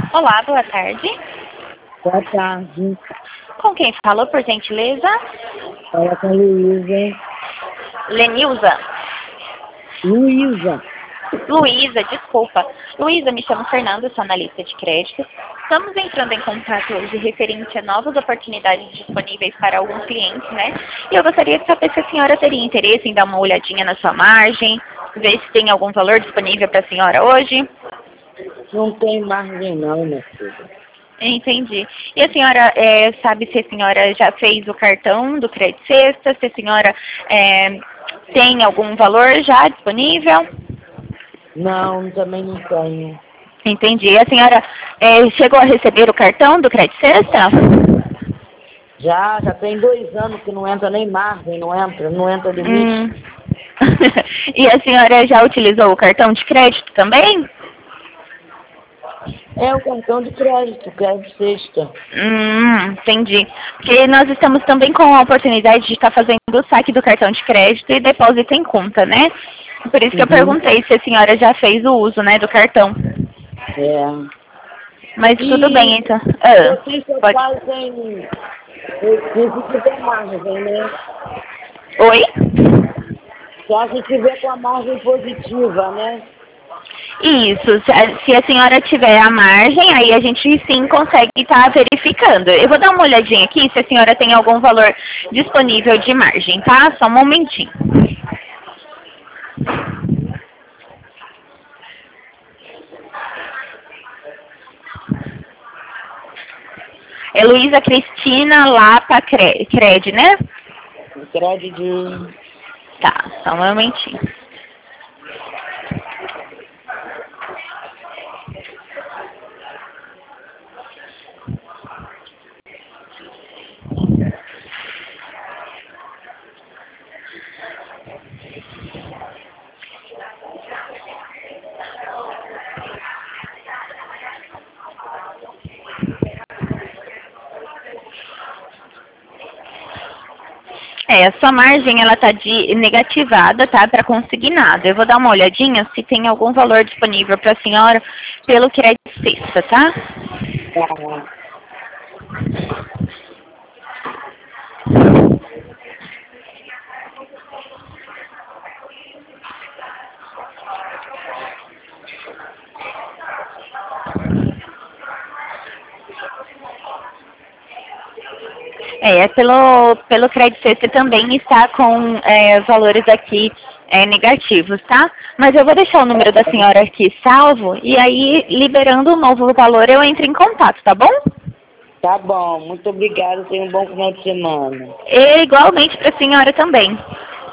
Olá, boa tarde. Boa tarde. Com quem falo, por gentileza? Fala com a Luísa. Lenilza. Luísa. Luísa, desculpa. Luísa, me chamo Fernanda, sou analista de crédito. Estamos entrando em contato hoje referente a novas oportunidades disponíveis para alguns clientes, né? E eu gostaria de saber se a senhora teria interesse em dar uma olhadinha na sua margem, ver se tem algum valor disponível para a senhora hoje. Não tem margem não, minha filha. Entendi. E a senhora sabe se a senhora já fez o cartão do Crédito Sexta, se a senhora tem algum valor já disponível? Não, também não tenho. Entendi. A senhora chegou a receber o cartão do Crédito Sexta? Já tem 2 anos que não entra nem margem, não entra limite. E a senhora já utilizou o cartão de crédito também? É o cartão de crédito sexta. Entendi. Porque nós estamos também com a oportunidade de estar fazendo o saque do cartão de crédito e depósito em conta, né? Por isso que eu perguntei se a senhora já fez o uso, né, do cartão. É. Mas tudo bem, então. Vocês só Pode. fazem se tiver margem, né? Oi? Só se tiver com a margem positiva, né? Isso, se a senhora tiver a margem, aí a gente sim consegue estar verificando. Eu vou dar uma olhadinha aqui se a senhora tem algum valor disponível de margem, tá? Só um momentinho. É Luísa Cristina Lapa Cred, né? Crédito. Tá, só um momentinho. A sua margem, ela tá negativada, tá? Para consignado. Eu vou dar uma olhadinha se tem algum valor disponível para a senhora pelo crédito sexta, tá? Tá. Pelo crédito sexta também está com valores aqui negativos, tá? Mas eu vou deixar o número da senhora aqui salvo e aí, liberando o novo valor, eu entro em contato, tá bom? Tá bom, muito obrigada. Tenha um bom final de semana. E igualmente para a senhora também.